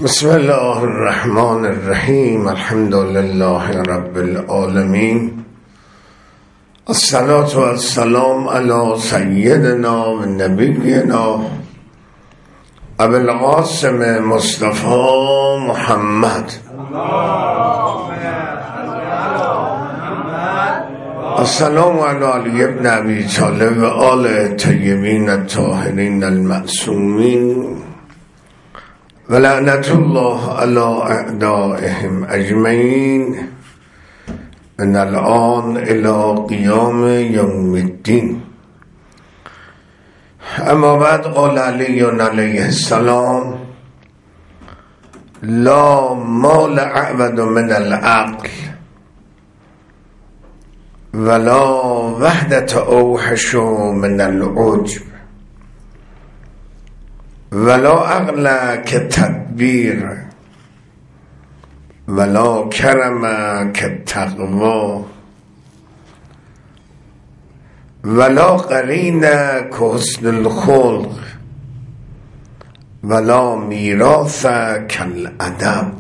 بسم الله الرحمن الرحیم. الحمد لله رب العالمین. الصلاة والسلام علی سیدنا و نبینا ابی القاسم مصطفى محمد. السلام علی علی ابن ابی طالب و آل طیبین الطاهرین المعصومین و لعنت الله علی اعدائهم اجمعین من الان الی قیام یوم الدین. اما بعد قال علی علیه السلام لا مال اعبد من العقل ولا وحدت اوحش من العجب ولا عقل كالتدبير ولا كرم كالتقوى ولا قرين كحسن الخلق ولا ميراث كالأدب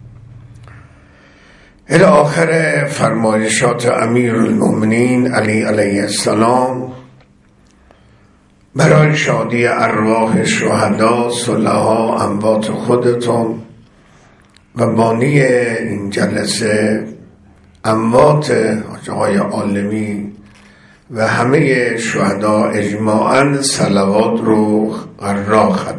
الى آخر فرمایشات امیر المؤمنین علی علیه السلام برای شادی ارواح شهدا، صلحا، اموات خودتون و بانی این جلسه اموات آقای عالمی و همه شهدا اجماعاً صلوات رو قرار ختم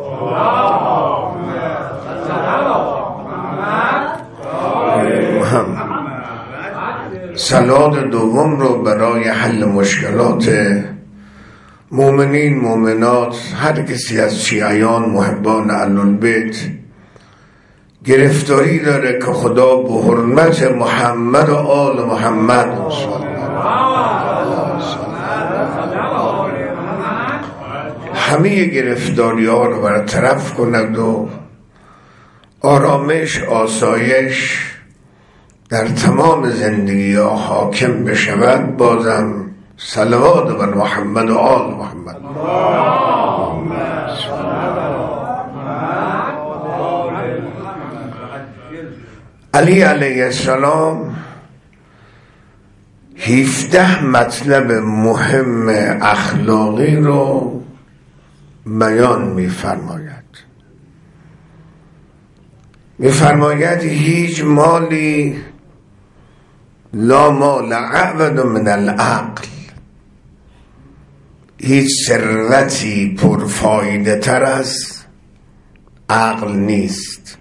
فرمایید. صلوات دوم رو برای حل مشکلات مؤمنین، مؤمنات، هر کسی از شیعیان محبان اهل البیت گرفتاری داره که خدا به حرمت محمد و آل محمد همه گرفتاری ها رو برطرف کند و آرامش، آسایش در تمام زندگی ها حاکم بشود. بازم صلوات بر محمد و آل محمد. علی علیه السلام 17 مطلب مهم اخلاقی رو بیان می‌فرماید هیچ مالی لا مال اعبد من العقل، هیچ ثروتی پرفایده تر از عقل نیست.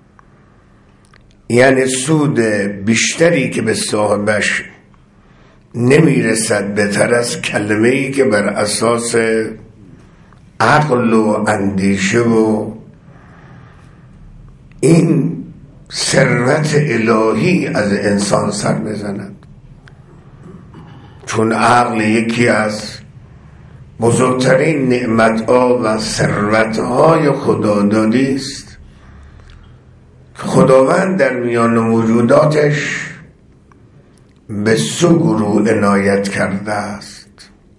یعنی سود بیشتری که به صاحبش نمیرسد بهتر از کلمه‌ای که بر اساس عقل و اندیشه و این ثروت الهی از انسان سر بزند. چون عقل یکی از بزرگترین نعمت‌ها و ثروت‌های خدادادی است که خداوند در میان موجوداتش به 3 گروه عنایت کرده است.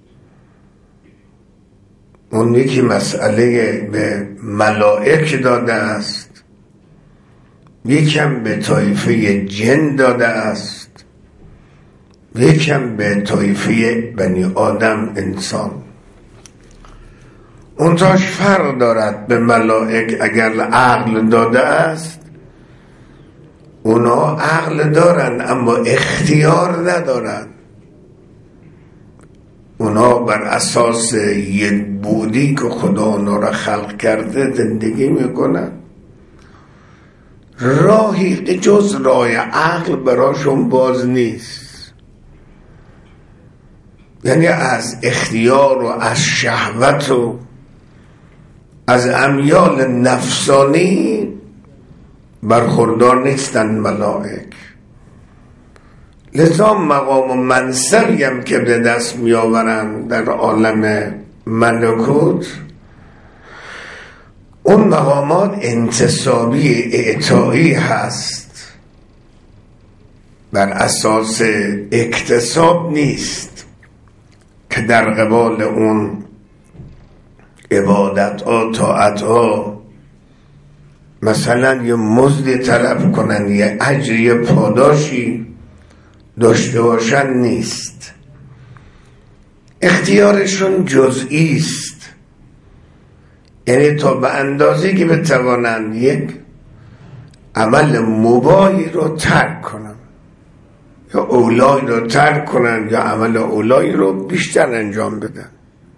اون یکی مسئله به ملائک داده است، یکم به طایفه جن داده است، یکم به طایفه بنی آدم انسان. اونتاش فرق دارد. به ملائک اگر عقل داده است اونا عقل دارن اما اختیار ندارن. اونا بر اساس یک بودی که خدا اونا را خلق کرده زندگی میکنن. راهی جز راه عقل براشون باز نیست. یعنی از اختیار و از شهوت و از امیال نفسانی برخوردار نیستن ملائک. لذا مقام و منصبی هم که به دست می آورن در عالم ملکوت، اون مقامات انتصابی اعطایی هست، بر اساس اکتساب نیست که در قبال اون عبادت ها، طاعت ها مثلا یه مزدی طلب کنن، یه اجری، یه پاداشی داشته باشن نیست. اختیارشون جزئی است، یعنی تا به اندازه‌ای که بتوانند یک عمل مباحی رو ترک کنن یا اولایی رو ترک کنن یا عمل اولایی رو بیشتر انجام بدن.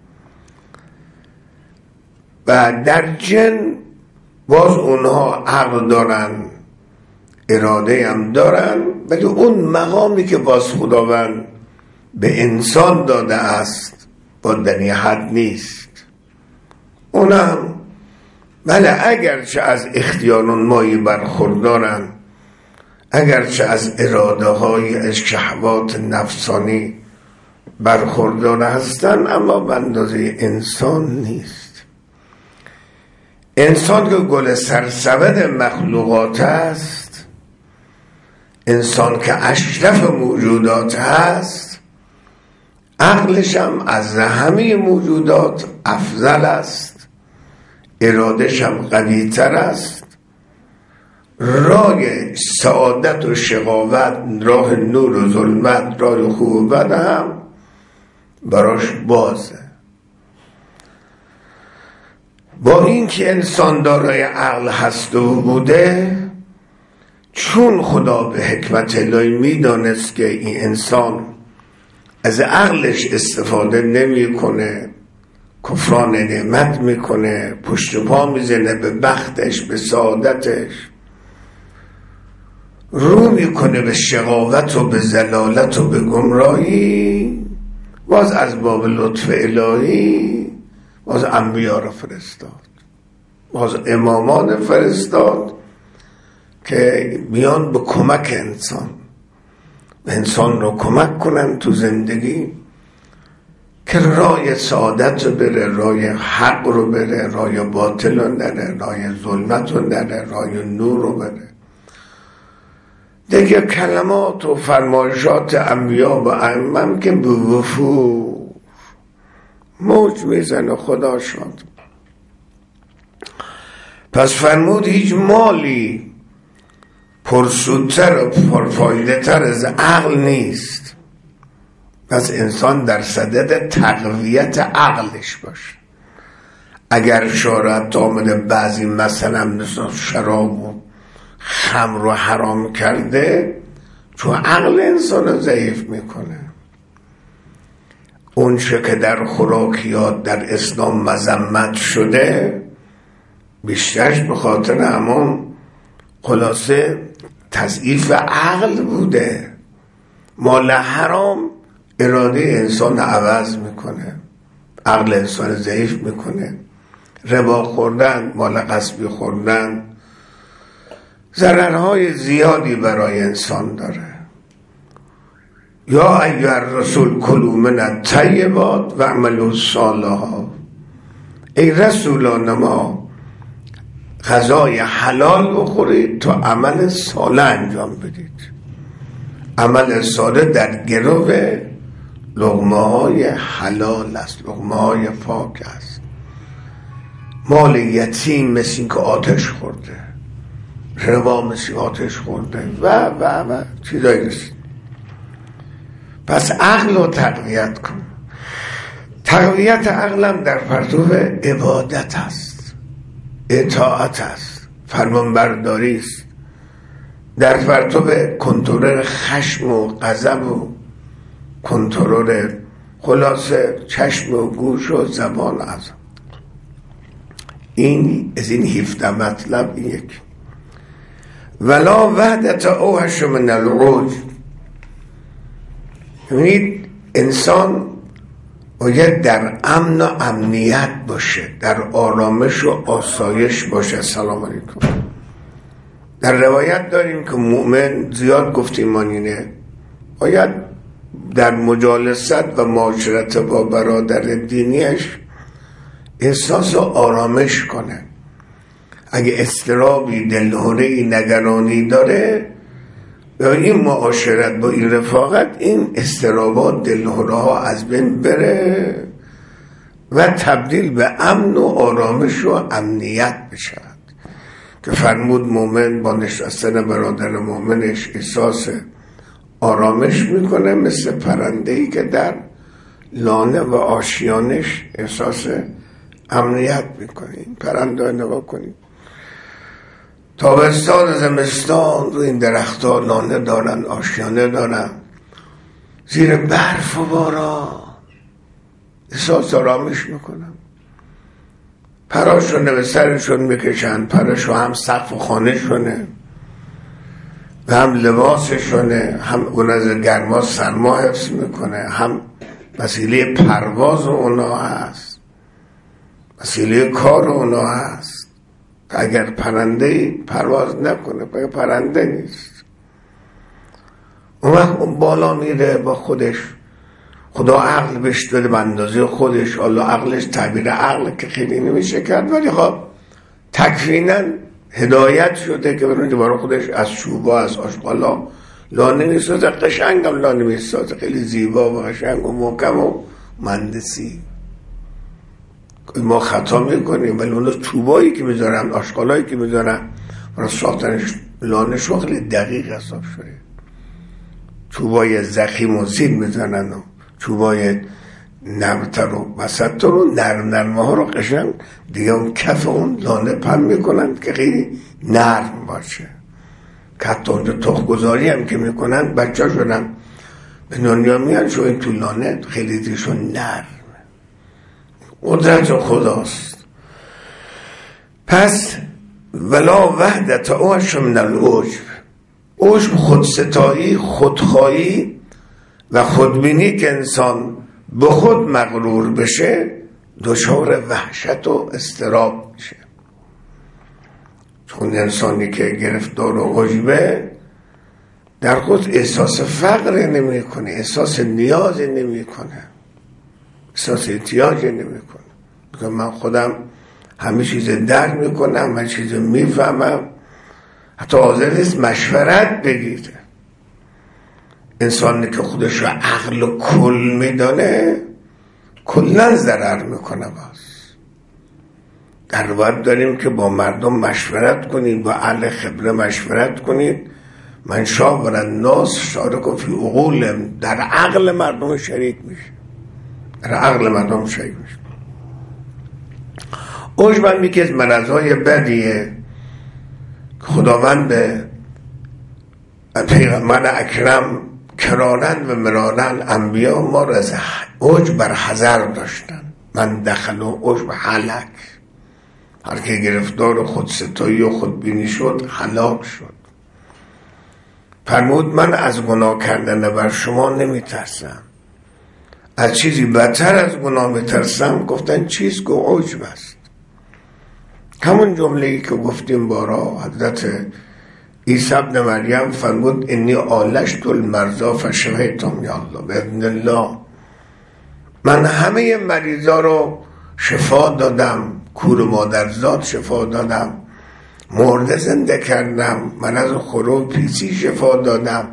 و در جن باز اونها عقل دارن، اراده هم دارن، ولی اون مقامی که باز خداوند به انسان داده است با در یه حد نیست. اونم بله اگرچه از اختیار مایی برخوردارن، اگرچه از اراده های از شهوات نفسانی برخوردار هستن، اما به اندازه انسان نیست. انسان که گل سرسبد مخلوقات است، انسان که اشرف موجودات هست، عقلش هم از همه موجودات افضل است، ارادش هم قوی تر است، راه سعادت و شقاوت، راه نور و ظلمت، راه خوب و بد هم براش بازه. با این که انسان دارای عقل هست و بوده، چون خدا به حکمت الهی میدانست که این انسان از عقلش استفاده نمی کنه، کفران نعمت میکنه، پشت پا میزنه به بختش، به سعادتش، رو میکنه به شقاوت و به ضلالت و به گمراهی، باز از باب لطف الهی باز انبیا رو فرستاد، باز امامان فرستاد که بیان به کمک انسان، انسان رو کمک کنن تو زندگی که راه سعادت رو بره، راه حق رو بره، راه باطل رو نره، راه ظلمت رو نره، راه نور رو بره. دیگه کلمات و فرمایشات انبیا و ائمه که به وفور موج میزنه. خدا شد. پس فرمود هیچ مالی پرسودتر و پرفایده تر از عقل نیست. پس انسان در صدد تقویت عقلش باشه. اگر شارعت آمده بعضی مثلا مثل شراب و خمر رو حرام کرده، چون عقل انسان رو ضعیف میکنه. اون چه که در خوراکیات در اسلام مذمت شده، بیشترش به خاطر همون خلاصه تضعیف عقل بوده. مال حرام اراده انسان عوض میکنه، عقل انسان ضعیف میکنه. ربا خوردن، مال غصبی خوردن ضررهای زیادی برای انسان داره. یا ایها الرسول کلوا من الطیبات و اعملوا صالحا، ای رسولان ما غذای حلال بخورید تا عمل صالح انجام بدید. عمل صالح در گرو لقمه های حلال است، لقمه های پاک است. مال یتیم مثل این که آتش خورده، ربا مثل آتش خورده و چیزایی رسید. پس عقل رو تقویت کن. تقویت عقلم در پرتو عبادت است، اطاعت است، فرمانبرداری است، در پرتو کنترل خشم و غضب و کنترل خلاصه چشم و گوش و زبان است. این از این 17 مطلب یک. ولا وحدت اوحش من العوج. یعنی انسان باید در امن و امنیت باشه، در آرامش و آسایش باشه. سلام علیکم. در روایت داریم که مؤمن، زیاد گفتیم اینه، باید در مجالست و معاشرت با برادر دینیش احساس آرامش کنه. اگه اضطرابی، دلهره‌ای، نگرانی داره، با این معاشرت، با این رفاقت، این اضطرابات، دلهره‌ها از بین بره و تبدیل به امن و آرامش و امنیت بشه. که فرمود مومن با نشستن برادر مومنش احساس آرامش میکنه، مثل پرنده‌ای که در لانه و آشیانش احساس امنیت میکنه. این پرنده نگاه کنید، تابستان زمستان رو این درخت‌ها لانه دارن، آشیانه دارن، زیر برف و باران احساس آرامش میکنن. پراشون به سرشون میکشن، پراشون هم سقف خانه شونه و هم لباسشونه، هم اون از گرما سرما حفظ میکنه، هم وسیله پرواز اونا هست، وسیله کار اونا هست. اگر پرنده پرواز نکنه بگه پرنده نیست. اون وقت اون بالا میره با خودش، خدا عقل بهش داده به اندازه خودش، الله عقلش تعبیر عقل که خیلی نمیشه کرد، ولی خب تکویناً هدایت شده که برای خودش از چوبا از آشغالا لانه میسازه. قشنگ هم لانه میسازه، خیلی زیبا و قشنگ و محکم و مهندسی. ما خطا میکنیم ولی اون چوبایی که میذارن، آشغالایی که میذارن برای ساختنش لانه شو خیلی دقیق حساب شده. چوبای زخیم و زین میزنن و چوبای نرمتر و وسط رو نرمه ها رو قشنگ دیگه اون کف اون لانه پن میکنن که خیلی نرم باشه. که حتی اونجا تخم‌گذاری هم که میکنن بچه ها شدن به دنیا میان شو این تو لانه خیلی دیشون نرم. قدرت خداست. پس ولا وحدت اوش من العجب، عجب خودستایی، خودخواهی و خودبینی که انسان به خود مغرور بشه دچار وحشت و اضطراب میشه. چون انسانی که گرفتار و عجبه در خود احساس فقر نمی کنه، احساس نیاز نمی کنه، احساس احتیاج نمی کنه. من خودم همه چیز درک میکنم، من چیز میفهمم، حتی حاضر نیست مشورت بگیره. انسانی که خودش رو عقل و کل میدانه کلن ضرر میکنه. باز در باید داریم که با مردم مشورت کنیم، با اهل خبره مشورت کنیم. من شاور الناس شارک فی عقولهم، در عقل مردم شریک میشه، در عقل مردم شریک میشه. عجب یکی از مرضهای بدیه. خداوند به پیغمبر اکرم کرارن و مرارن انبیا ما را از عجب بر حذر داشتن. من دخل و عجب هلک، هر که گرفتار خودستایی و خودبینی شد هلاک شد. فرمود من از گناه کردن بر شما نمی ترسم، از چیزی بدتر از گناه می ترسم. گفتن چیز؟ که عجب است. همون جمله‌ای که گفتیم بارا، حضرت عیسی ابن مریم فرمود انی آلشت المرضا فشفیتهم یا الله باذن الله. من همه مریضا رو شفا دادم، کور مادرزاد شفا دادم، مرده زنده کردم، من از خرو پیسی شفا دادم،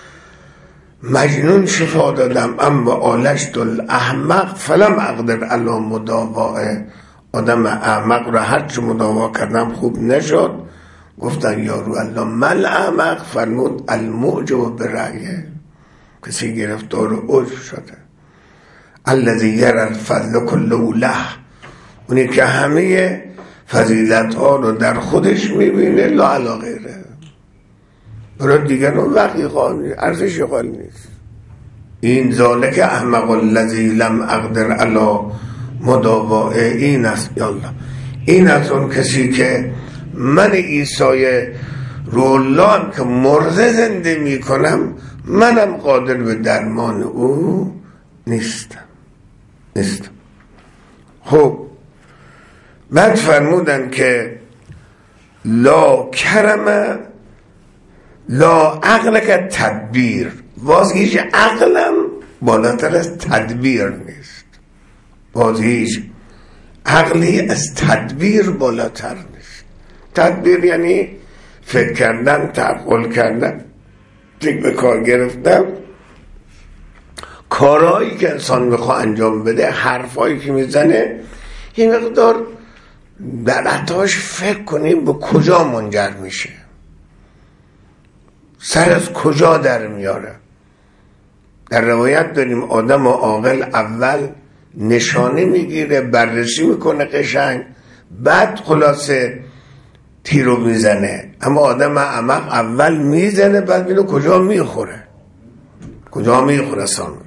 مجنون شفا دادم. اما آلشت الاحمق فلم اقدر علی مداواه. آدم احمق رو هرچی مداوا کردم خوب نشد. گفتن یارو الله مل احمق؟ فرمود المعجب برأیه، کسی گرفتار عجب شده. الذی یری الفضل کله له، اونی که همه فضیلت ها رو در خودش میبینه لا علی غیره، برای دیگر اون وقتی قائل ارزش قائل نیست. این ذالک احمق الذی لم اقدر علی مداواه. این است یا الله، این از اون کسی که من عیسی رولان که مرده زنده می کنم منم قادر به درمان او نیستم. خب بعد فرمودن که لا کرم لا عقل که تدبیر، باز هیچ عقلم بالاتر از تدبیر نیست، باز هیچ عقلی از تدبیر بالاتر نیست. تدبیر یعنی فکر کردن، تعقل کردن، فکر به کار گرفتن، کارهایی که انسان میخواه انجام بده، حرفایی که میزنه یه مقدار در عطاش فکر کنیم به کجا منجر میشه، سر از کجا در میاره. در روایت داریم آدم عاقل اول نشانه میگیره، بررسی میکنه قشنگ، بعد خلاصه تیرو میزنه. اما آدم احمق اول میزنه، بعد بینه کجا میخوره سامون.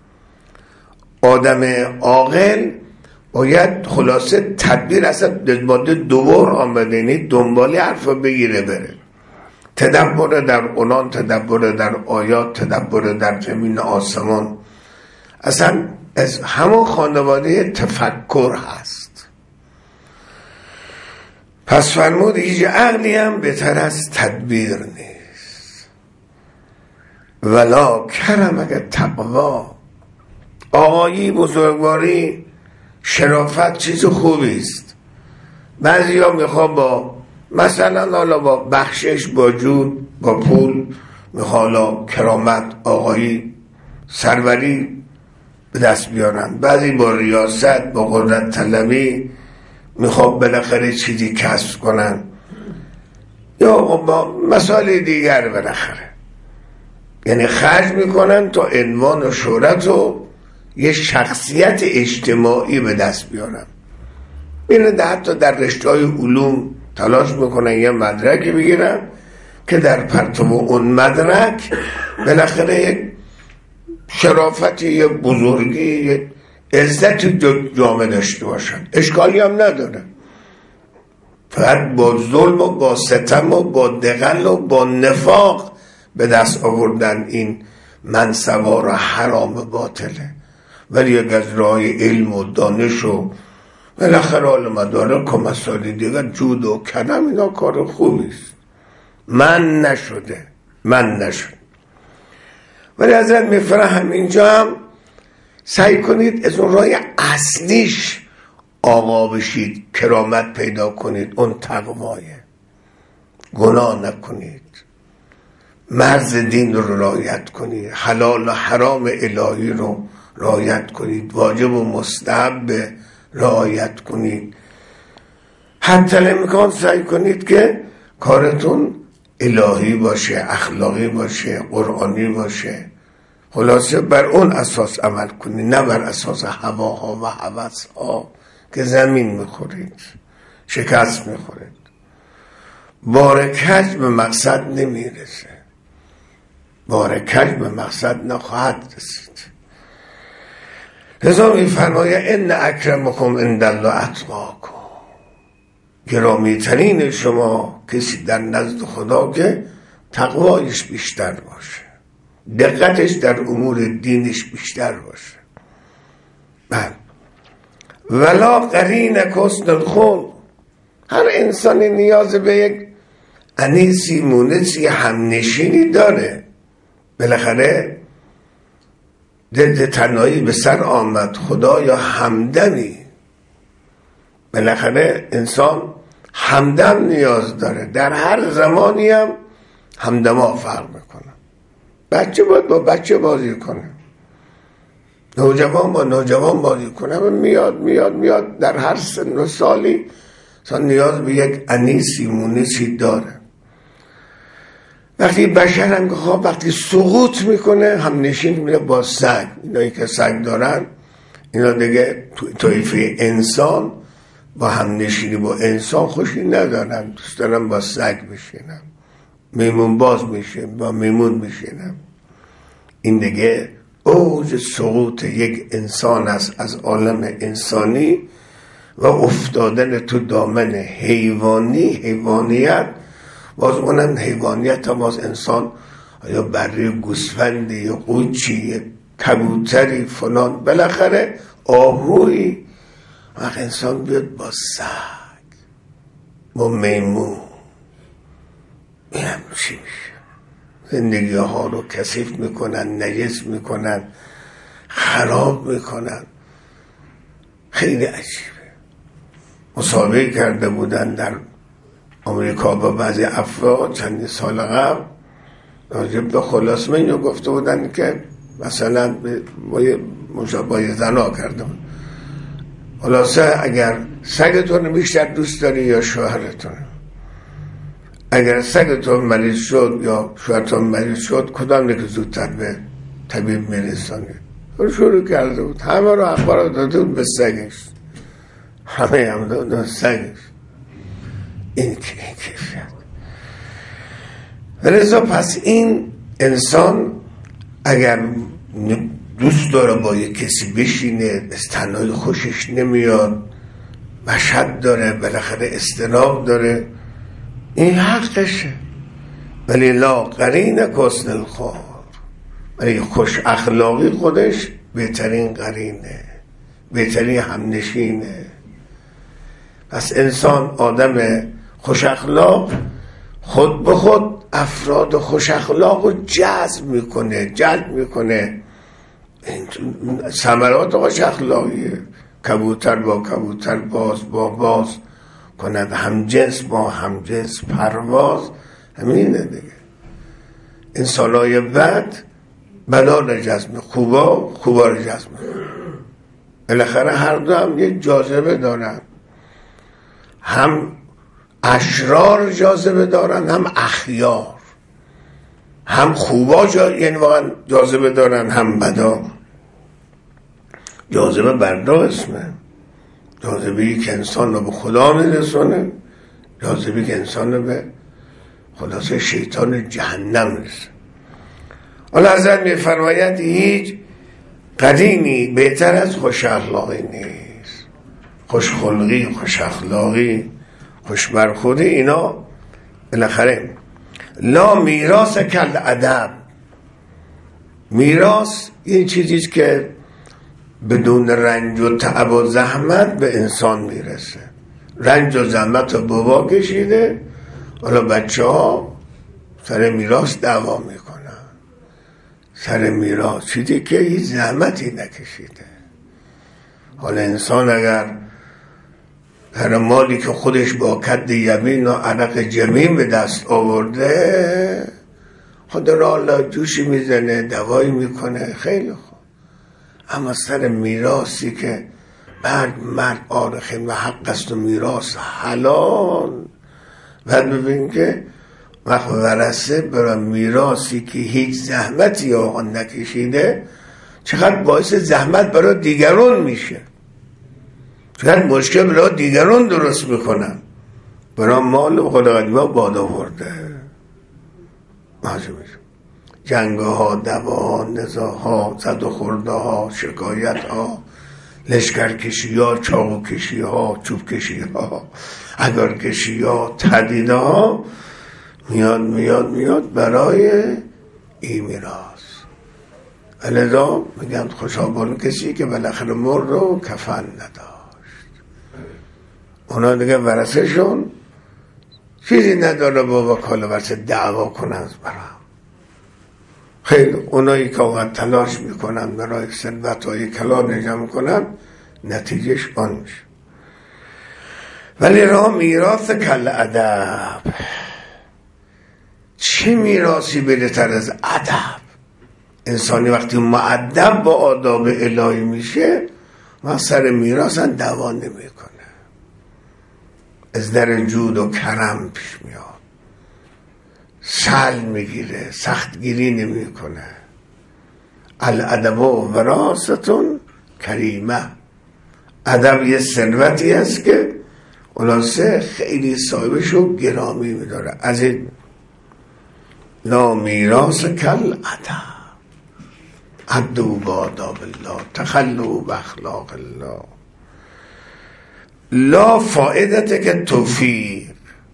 آدم عاقل باید خلاصه تدبیر اصلا باید دوبار آمده، یعنی دنبالی حرفا بگیره بره. تدبر در قرآن، تدبر در آیات، تدبر در زمین آسمان، اصلا از همون خانواده تفکر هست. پس فرمود هیچ عقلی هم بهتر از تدبیر نیست. ولا کرم اگر تقوا، آقایی، بزرگواری، شرافت چیز خوبی است. بعضی ها میخواه با مثلا حالا با بخشش، با جود، با پول، میخواه کرامت، آقایی، سروری به دست بیارن. بعضی با ریاست، با قدرت طلبی میخواه بالاخره چیزی کسب کنن، یا با مسائل دیگر بالاخره، یعنی خرج میکنن تا عنوان و شهرت و یه شخصیت اجتماعی به دست بیارن. بینه حتی در رشته‌های علوم تلاش میکنن یه مدرکی بگیرن که در پرتو اون مدرک بالاخره یک شرافتی، یه بزرگی، یه عزت جامعه داشته باشن. اشکالی هم نداره، فقط با ظلم و با ستم و با دغل و با نفاق به دست آوردن این منصبا را حرام باطله. ولی یک از راه علم و دانش و بالاخره حال مدارک و مسائل دیگر، جود و کرم، اینا کار خوبیست. من نشده. ولی حضرت میفرهم اینجا هم سعی کنید از اون راه اصلیش آقا بشید، کرامت پیدا کنید، اون تقوایه. گناه نکنید، مرز دین رو رعایت کنید، حلال و حرام الهی رو رعایت کنید، واجب و مستحب رعایت کنید. حتی امکان سعی کنید که کارتون الهی باشه، اخلاقی باشه، قرآنی باشه. خلاصه بر اون اساس عمل کنید، نه بر اساس هواها و هوسها که زمین میخورید، شکست میخورید. بارکج به مقصد نمیرسه، بارکج به مقصد نخواهد رسید. لذا میفرماید ان اکرمکم عند الله اتقاکم، گرامی ترین شما کسی در نزد خدا که تقوایش بیشتر باشه، دقتش در امور دینش بیشتر باشه. بله. ولا قرین حسن الخلق، هر انسانی نیاز به یک انیسی، مونسی، همنشینی داره. بالاخره دل تنهایی به سر آمد، خدا یا همدمی. بالاخره انسان همدم نیاز داره. در هر زمانی هم همدما فرق میکنه. بچه باید با بچه بازی کنه، نوجوان با نوجوان بازی کنه. میاد در هر سن و سالی انسان نیاز به یک انیسی، مونسی داره. وقتی بشر هم که وقتی سقوط میکنه، هم نشین میره با سگ. اینایی که سگ دارن اینا دیگه طایفه انسان با هم نشینی با انسان خوشی ندارن، دوست دارن با سگ بشینن. میمون باز میشه، با میمون میشینن. این دیگه اوج سقوط یک انسان است از عالم انسانی و افتادن تو دامن حیوانیت. باز اونم حیوانیت هم باز انسان، یا بره، گوسفندی، یا قوچی، یا کبوتری فلان، بالاخره آهوی. وقت انسان بیاد با سگ، با میمون، این هم چی میشه؟ زندگی ها رو کثیف میکنن، نجس میکنن، خراب میکنن. خیلی عجیبه. مسابقه کرده بودن در امریکا با بعضی افراد چند سال قبل، راجب به خلاصمین رو گفته بودن که مثلا با زنا کرده بود. خلاصه اگر سگتون بیشتر دوست داری یا شوهرتون؟ اگر سگتون مریض شد یا شوهرتون مریض شد، کدام که زودتر به طبیب میرسانید؟ شروع کرده بود همه رو اخبار داده بود به سگش، همه هم داده سگش. این کیفیت. ولذا پس این انسان اگر دوست داره با یک کسی بشینه، از تنهایی خوشش نمیاد، مشهد داره، بالاخره استناب داره، این حقشه. ولی لا قرین حسن الخلق، ولی خوش اخلاقی خودش بهترین قرینه، بهترین همنشینه. پس انسان آدم خوش اخلاق خود به خود افراد خوش اخلاق رو جلب میکنه. ثمرات خوش اخلاقیه. کبوتر با کبوتر، باز با باز کند، همجنس با همجنس پرواز. همینه دیگه. انسانای بد بدا رو جذب، خوبا رو جذب. بالاخره هر دو هم یه جاذبه دارن، هم اشرار جاذبه دارن، هم اخیار. هم خوبا یعنی واقعا جاذبه دارن، هم بدا. جاذبه بر دو اسمه. جاذبه‌ای که انسان رو به خدا میرسونه، جاذبه‌ای که انسان رو به خلاصه شیطان جهنم میرسونه. حالا حضرت میفرماید هیچ قرینی بهتر از خوش اخلاقی نیست. خوش خلقی، خوش اخلاقی، خوش برخوردی، اینا بالاخره لا میراث کل ادب. میراث این چیزیست که بدون رنج و تعب و زحمت به انسان میرسه. رنج و زحمت رو بابا کشیده، حالا بچه ها سر میراث دعوا میکنن. سر میراث چیزی که هیچ زحمتی نکشیده. حالا انسان اگر هر مالی که خودش با کد یمین و عرق جمین به دست آورده، خود را الله جوشی میزنه، دوایی میکنه، خیلی خوب. اما سر میراثی که مرد آرخین و حق است و میراث حلال، بعد ببین که وقت ورثه برای میراثی که هیچ زحمتی آقا نکشیده، چقدر باعث زحمت برای دیگرون میشه، چقدر مشکل برای دیگرون درست میکنن. برای مال خدا قدیما باد آورده، جنگها، دعواها، نزاعها، زد و خورده ها، شکایت ها، لشکر کشی ها، چاقو کشی ها، چوب کشی ها، اگر کشی ها، تهدید ها، میاد برای این میراث. لذا میگن خوشا کسی که بالاخره مرد و کفن نداشت. اونا دیگه ورثه شون چیزی نداره با وکاله ورثه دعوا کنن برام. خیلی اونایی که اوقات تلاش میکنن برای ثروت های کلان جمع کنن، نتیجهش آن میشه. ولی راه میراث کل ادب. چه میراثی بهتر از ادب؟ انسانی وقتی مؤدب با آداب الهی میشه، ما سر میراث هم دعوا نمیکنه، از در جود و کرم پیش میاد، سل میگیره، سختگیری نمیکنه. الادب وراثتون کریمه. ادب یه ثروتی است که خلاصه خیلی صاحبشو گرامی میداره. از این لا میراث کل ادب، عدو باداب الله، تخلو باخلاق الله. لا فائدت که توفیق.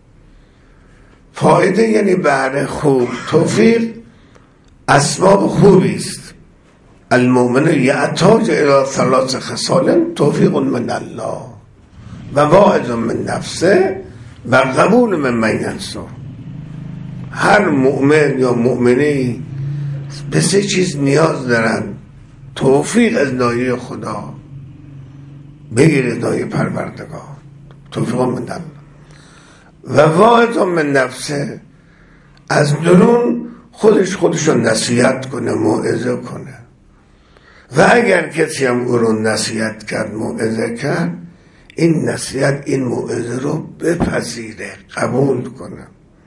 فایده یعنی بهره خوب. توفیق اسباب خوبی است. المؤمن یحتاج الی ثلاث خصال توفیق من الله و واعظ من نفسه و قبول من ینصر. هر مؤمن یا مؤمنی به سه چیز نیاز دارن: توفیق از ناحیه خدا، بگیر از ناحیه پروردگار، توفیق من الله، و واعظ من نفسه، از درون خودشو نصیحت کنه، موعظه کنه. و اگر کسی هم او رو نصیحت کرد، موعظه کرد، این نصیحت، این موعظه رو بپذیره، قبول کنه.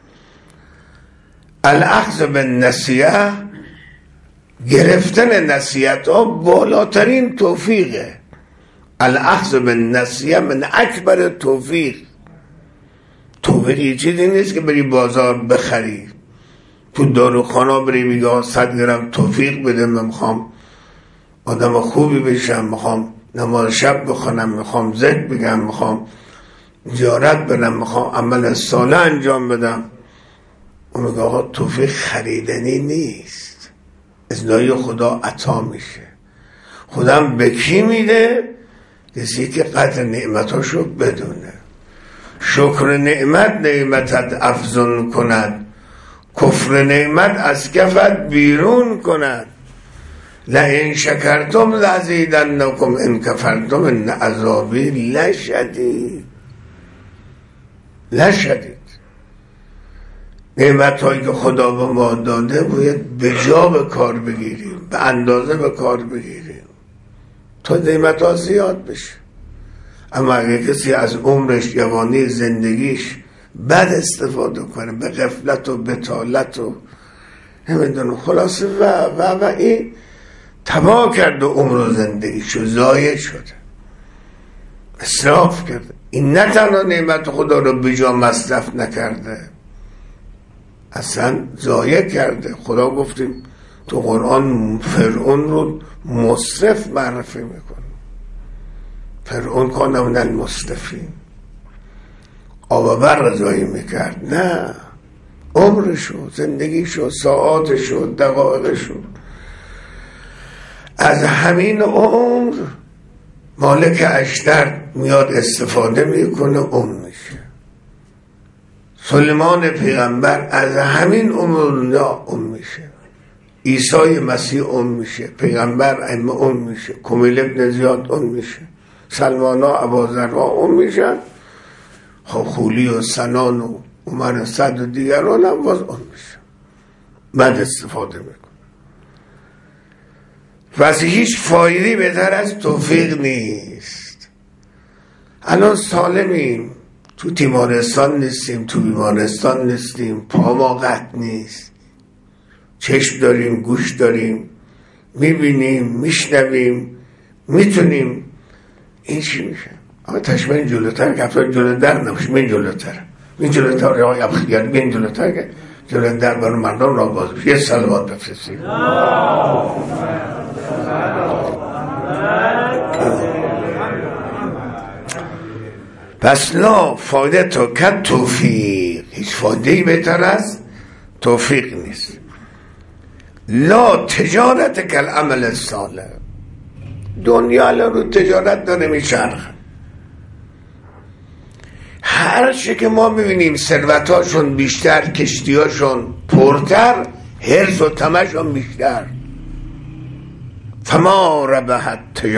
الاخذ بالنصیحه، گرفتن نصیحت ها بالاترین توفیقه. الاخذ بالنصیحه من اکبر توفیق. توفیقی چیزی نیست که بری بازار بخری، تو داروخانه بری میگه 100 گرم توفیق بده، من میخوام آدم خوبی بشم، میخوام نماز شب بخونم، میخوام ذکر بگم، میخوام زیارت برم، میخوام عمل صالح انجام بدم. اون میگه آقا توفیق خریدنی نیست، اذنای خدا عطا میشه. خدا به کی میده؟ کسی که قدر نعمتاشو بدونه. شکر نعمتت افزون کند، کفر نعمت از کفت بیرون کند. لئن شکرتم لازیدنکم ان کفرتم ان عذابی لشدید. نعمت هایی که خدا به ما داده باید به جا به کار بگیریم، به اندازه به کار بگیریم تا نعمت ها زیاد بشه. اما اگه کسی از عمرش، جوانی زندگیش بد استفاده کنه، به غفلت و بطالت و نمیدونم خلاصه و این تباه کرده عمر و زندگیشو، ضایع شده، اسراف کرده. این نه تنها نعمت خدا رو به جا مصرف نکرده، اصلا ضایع کرده. خدا گفتیم تو قرآن فرعون رو مسرف معرفی میکنه. فرعون کان من المسرفین، آبور رضایی میکرد. نه، عمرشو، زندگیشو، ساعاتشو، دقایقشو از همین عمر مالک اشتر میاد استفاده میکنه، میشه. سلیمان پیغمبر از همین عمر میشه. عیسی مسیح میشه، پیغمبر ائمه میشه، کمیل ابن زیاد میشه، سلمان ها، ابوذرها میشن، خولی و سنان و عمر صد و دیگران هم باز میشه. بعد استفاده میکنه. واسه هیچ فایدی بهتر از توفیق نیست. الان سالمیم، تو تیمارستان نیستیم، تو بیمارستان نیستیم، پا ما قطع نیست، چشم داریم، گوش داریم، میبینیم، میشنویم، میتونیم. این چی میشه؟ اما تشمه جلوتر که افراد جلوتر نمیشه، من جلوتر، این جلوتر یا خیال من جلوتر که جلوتر برای مردم را باز بشه. یه صلوات بفرستیم. پس لا فایده تو کد توفیق، هیچ فایدهی بهتر از توفیق نیست. لا تجارت کل عمل صالح، دنیا رو تجارت داره میچرخه. هر چی که ما میبینیم ثروتاشون بیشتر، کشتیاشون پرتر، حرص و طمعشون بیشتر. فما ربحت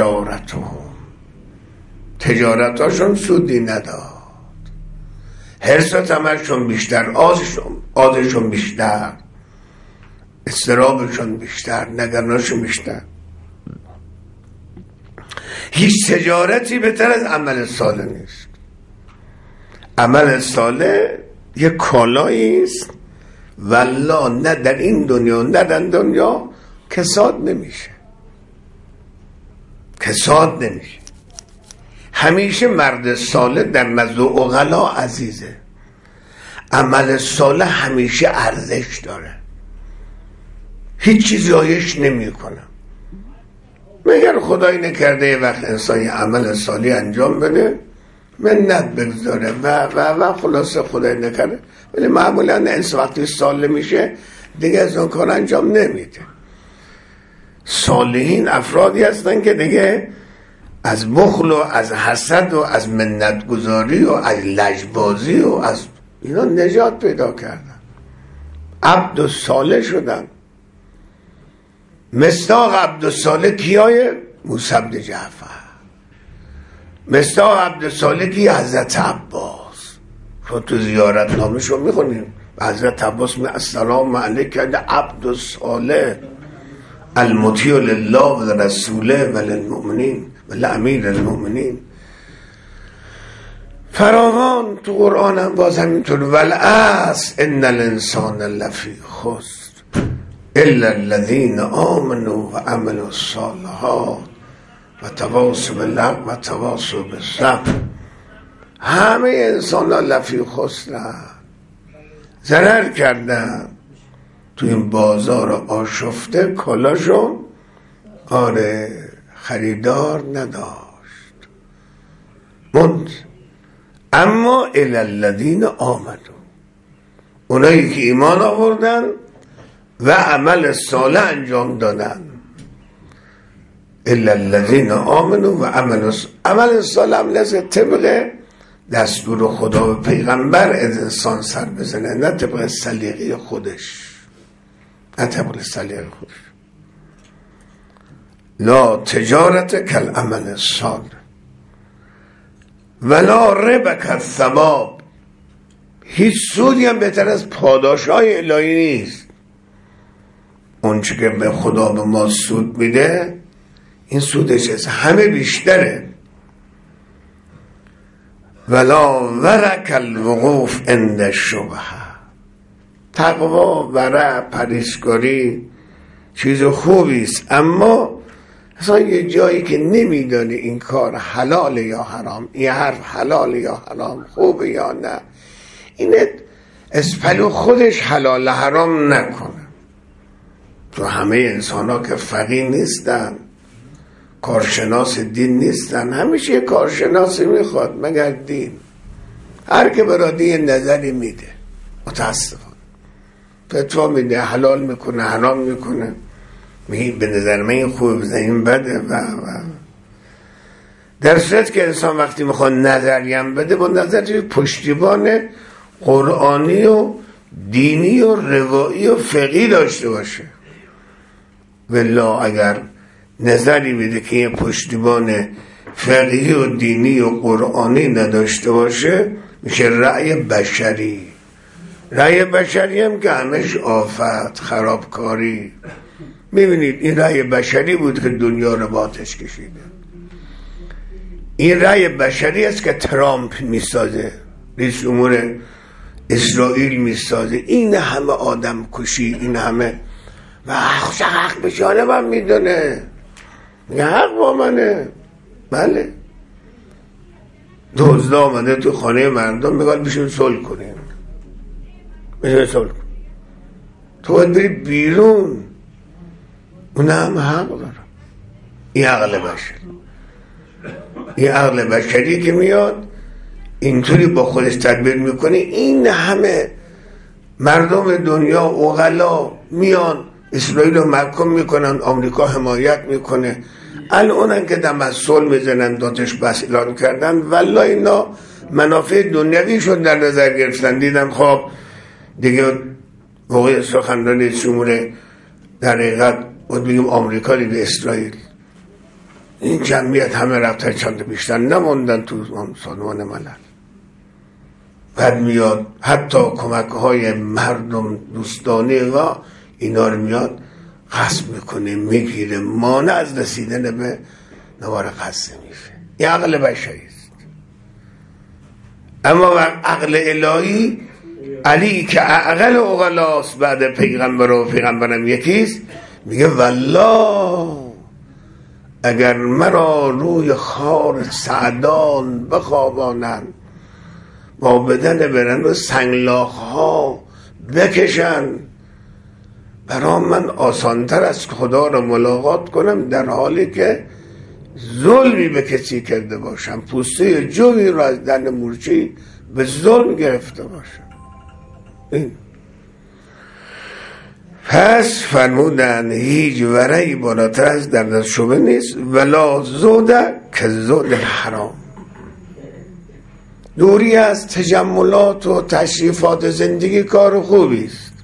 تجارتاشون سودی نداد، حرص و طمعشون بیشتر، آزشون بیشتر، استرابشون بیشتر، نگرانشون بیشتر. هیچ تجارتی بهتر از عمل صالح نیست. عمل صالح یک کالایی است والله، نه در این دنیا نه در دنیا کساد نمیشه. همیشه مرد صالح در نزد عقلا عزیزه. عمل صالح همیشه ارزش داره، هیچ چیزی ضایعش نمیکنه. مگر خدایی نکرده یه وقت انسان عمل صالح انجام بده، منت بگذاره و خلاصه خدایی نکرده. ولی معمولا انسان وقتی صالح میشه دیگه از اون کار انجام نمیده. صالحین افرادی هستن که دیگه از بخل و از حسد و از منتگذاری و از لجبازی و از اینا نجات پیدا کردن، عبد و صالح شدن. مصداق عبد و صالح کیای؟ موسی بن جعفر. مصداق عبد و صالح کی؟ حضرت عباس. تو زیارت نامشو میخونیم، حضرت عباس می السلام علیک عبد و صالح المطیع لله و رسوله و للمؤمنین و لامیر المؤمنین. فراوان تو قرآن هم باز همینطور والعصر ان الانسان لفی خسر الا الذین آمنوا و عملوا الصالحات و تواصوا بالحق و تواصوا بالصبر. همه انسان ها لفی خسرن، ضرر کردن تو این بازار آشفته. کالاشون خریدار نداشت. اما الی الذین آمنوا، اونایی که ایمان آوردن و عمل صالح انجام دادن. الی الذین آمنوا و عمل صالح هم لازم طبق دستور خدا و پیغمبر از انسان سر بزنه، نه طبق سلیقه خودش، نه طبق سلیقه خودش. لا تجارت کالعمل الصالح ولا ربح کالثواب. هیچ سودی هم بهتر از پاداشهای الهی نیست. اون چه که به خدا به ما سود میده، این سودش از همه بیشتره. ولا ورع کالوقوف عند الشبهه. تقوا، ورع، پرهیزکاری چیز خوبی است، اما اصلا یه جایی که نمیدانی این کار حلال یا حرام، این حرف حلال یا حرام، خوبه یا نه، اینه از پلو خودش حلال حرام نکنه. تو همه انسان ها که فقیه نیستن، کارشناس دین نیستن، همیشه کارشناسی میخواد مگر دین. هر که برای دین نظری میده، متاسفانه فتوا میده، حلال میکنه، حرام میکنه، میگه به نظر من این خوبه، بزن این بده و در صورت که انسان وقتی میخواد نظریم بده، با نظر پشتیبان قرآنی و دینی و روایی و فقهی داشته باشه. والله اگر نظری بده که یه پشتیبان فقهی و دینی و قرآنی نداشته باشه، میشه رأی بشری. رأی بشری هم که همش آفت، خرابکاری. میبینید این رأی بشری بود که دنیا رو به آتش کشیده. این رأی بشری است که ترامپ میسازه، رئیس جمهور اسرائیل میسازه. این همه آدم کشی، این همه و حق به جانبم میدونه، میگه حق با منه. بله، دزد آمده تو خانه مردم، میگه بشین صلح کنیم، بشین صلح کنیم، تو باید بری بیرون. اون هم حق داره. این عقل بشری، این عقل بشری که میاد اینطوری با خودش تدبیر میکنه. این همه مردم دنیا عقلا میان اسرائیل رو محکوم میکنن، آمریکا حمایت میکنه. الان که دم از صلح میزنن، دادش بس اعلان کردن، والله اینا منافع دنیوی شد در نظر گرفتن. دیدم خب دیگه واقعی سخنرانی رئیس جمهور در حقیقت بود بگیم آمریکا به اسرائیل، این جمعیت همه رفتن چند بیشتر نموندن تو سازمان ملل. بعد میاد حتی کمک های مردم دوستانه و اینا رو میاد غصب میکنه، میگیره، مانع از رسیدن به نوار غزه میشه. این عقل بشری است. اما عقل الهی، علی که عقل عقلاست بعد پیغمبر و پیغمبرم یکیست، میگه والله اگر مرا روی خار سعدان بخوابانند، با بدن برن و سنگلاخ ها بکشن، برام من آسانتر است که خدا را ملاقات کنم در حالی که ظلمی به کسی کرده باشم، پوسته جوی را از دن مورچه‌ای به ظلم گرفته باشم. این پس فرمودن هیچ ورعی بالاتر از در دست شبه نیست. ولا زوده که زود حرام. دوری از تجملات و تشریفات زندگی کار خوبی است.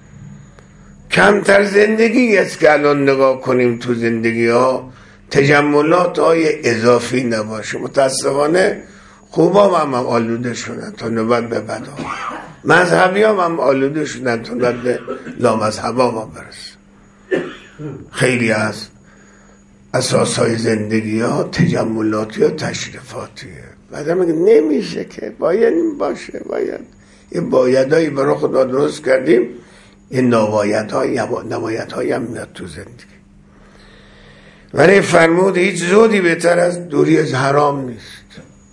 کمتر زندگی است که الان نگاه کنیم تو زندگی ها تجملات های اضافی نباشه. متاسفانه خوبا هم آلوده شدن تا نوبت به بدا، مذهبی هم آلوده شدن تا نوبت به لامذهبا هم برسه. خیلی از اساس های زندگی ها تجملاتی و تشریفاتیه. بعد میگه نمیشه که باید این باشه، باید یه بایدهایی برای خدا درست کردیم، یه نبایدهایی هم میاد تو زندگی. ولی فرمود هیچ زودی بهتر از دوری از حرام نیست.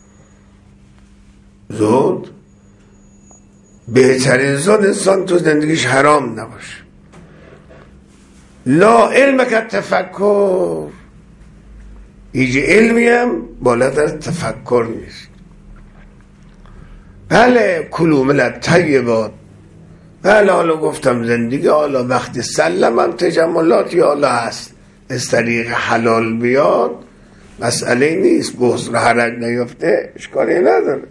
زود بهترین زود انسان تو زندگیش حرام نباشه. لا علم که تفکر، هیچ علمی هم بالاتر از تفکر نیست. بله کلوا من الطیبات، بله حالا گفتم زندگی حالا وقتی سلمم تجملات یا حالا هست از طریق حلال بیاد مسئله نیست، بغض و حرج نیفته اشکالی نداره.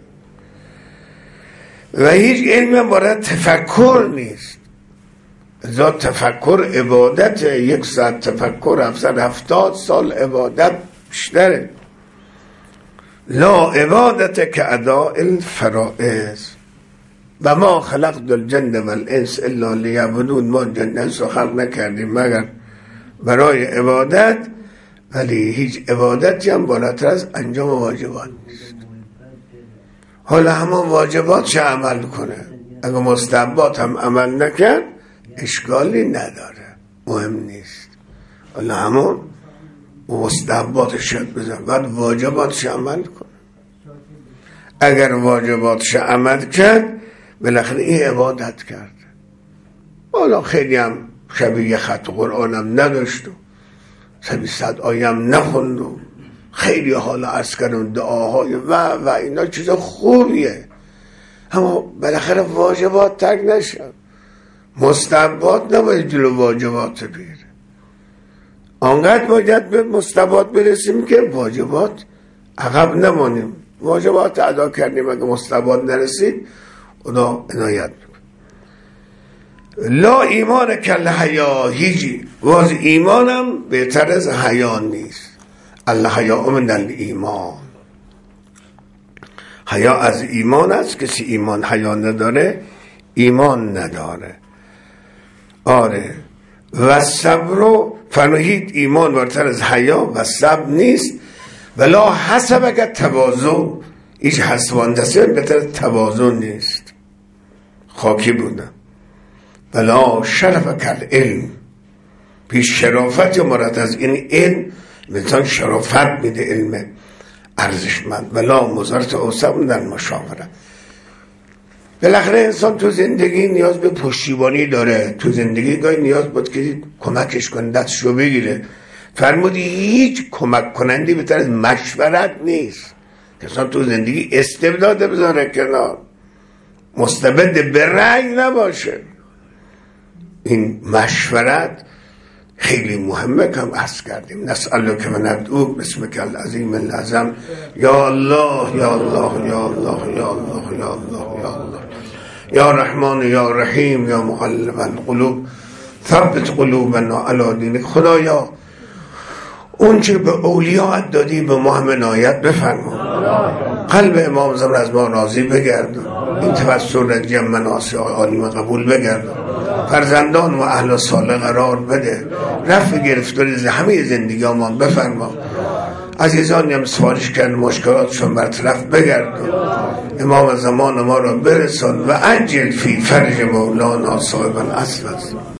و هیچ علمی هم باید تفکر نیست. ذات تفکر عبادت، 1 ساعت تفکر 770 سال عبادت بیشتره. لا عبادت که اداء الفرائض و ما خلقت الجن والانس الا لیعبدون، ما جن انس رو خلق نکردیم مگر برای عبادت. ولی هیچ عبادتی هم بالاتر از انجام واجبات نیست. حالا همون واجبات چه عمل کنه، اگه مستحبات هم عمل نکرد اشکالی نداره، مهم نیست. حالا همون مستحباتش بزن، بعد واجباتش عمل کنه. اگر واجباتش عمل کرد بالاخره این عبادت کرد. حالا خیلی هم شبیه خط قرآن هم نداشت و 100 آیه هم نخوند و خیلی حالا عرض کردن دعاهای و اینا چیز خوبیه، اما بالاخره واجبات ترک نشد. مستحبات نباید جلو واجبات بگیره. آنقدر باید به مستحبات برسیم که واجبات عقب نمانیم. واجبات ادا کردیم، اگه مستحبات نرسید خدا عنایت میکنه. لا ایمان کل حیا، هیچی واز ایمانم بهتر از حیا نیست. الحیا من الایمان، حیا از ایمان است. کسی ایمان حیا نداره ایمان نداره. آره و صبر فرمود ایمان برتر از حیا و صبر نیست. ولا حسب که توازن، هیچ حسبان دسته بهتر از توازن نیست. خاکی بودم. ولا شرف کل علم، پیش شرافت یا مراد از این علم مثلا شرافت میده، علم ارزشمند. ولا مزارت اوسم در مشاوره. بالاخره انسان تو زندگی نیاز به پشتیبانی داره، تو زندگی گاهی نیاز بود که کمکش کنه، دستشو بگیره. فرمودی هیچ کمک کنندی بهتر از مشورت نیست. انسان تو زندگی استبداد بذاره کنار، مستبد به رأی نباشه. این مشورت خیلی مهمه که هم عرض کردیم. نسألک و ندعو باسمک العظیم الاعظم یا الله یا الله یا الله یا الله یا الله یا الله یا رحمان یا رحیم یا مقلب القلوب ثبت قلوبنا علی دینک. خدایا اون چه به اولیاء دادی به ما هم عنایت بفرما. قلب امام زمان از ما راضی بگردون. این توسل جمع مناصع عالم قبول بگردون. فرزندان و اهل صالح قرار بده. رفع گرفتاری همه زندگی ما بفرما. عزیزانی هم سفارش کردن مشکلاتشون برطرف بگردون. امام زمان ما را برسان و عجل فی فرج مولانا صاحب العصر.